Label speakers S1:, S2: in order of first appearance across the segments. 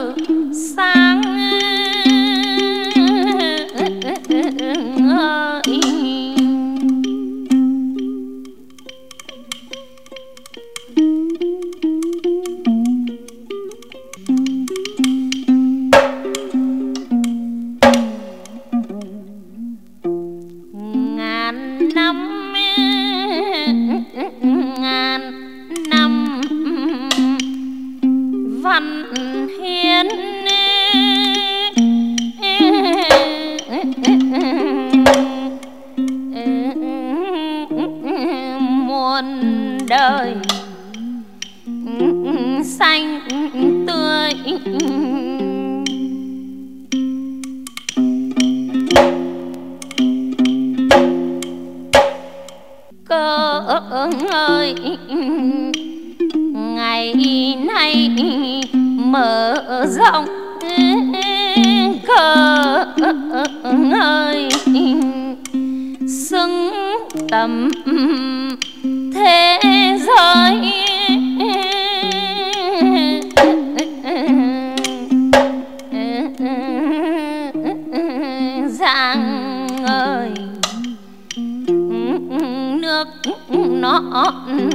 S1: sáng ơi. Ngàn năm văn hiến muôn đời xanh tươi. Cơ ơi ngày nay mở rộng cơ ơi xứng tầm thế giới. Giang ơi nước non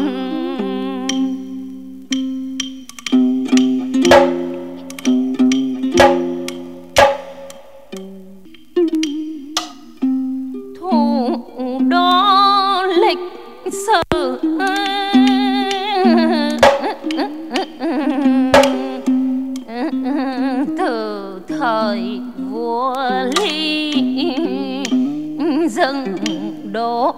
S1: thủ đô lịch sử từ thời vua Lý dựng đô.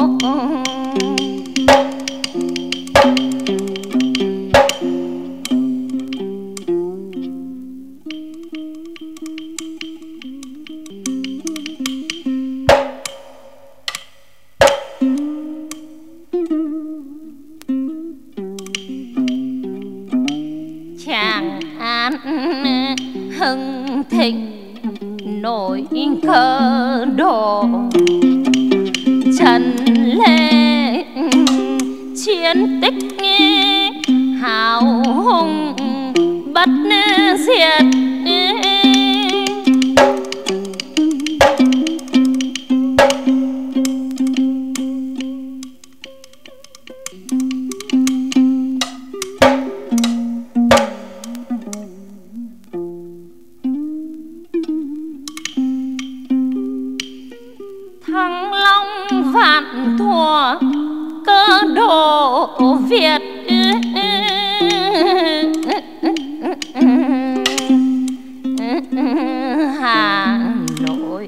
S1: Tràng An hưng thịnh nổi cờ đồ, Trần Lê chiến tích hào hùng bất diệt. Thăng Long vạn thua cơ đồ Việt, Hà Nội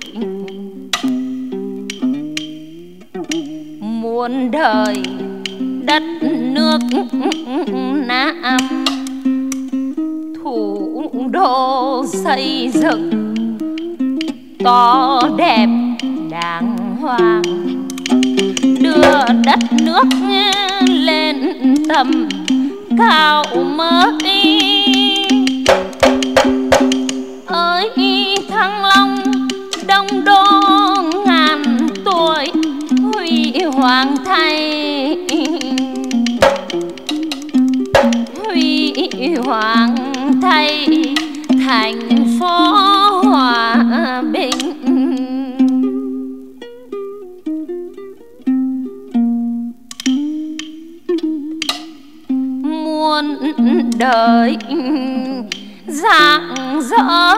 S1: muôn đời đất nước Nam, thủ đô xây dựng to đẹp đàng hoàng, đưa đất nước lên tầm cao mới. Ơi Thăng Long đông đô ngàn tuổi huy hoàng thay, huy hoàng thay thành phố hòa bình. Muôn đời rạng rỡ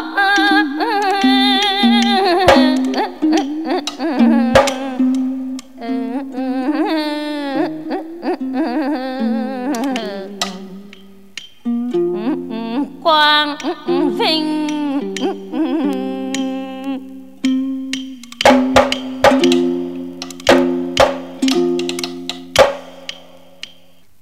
S1: quang vinh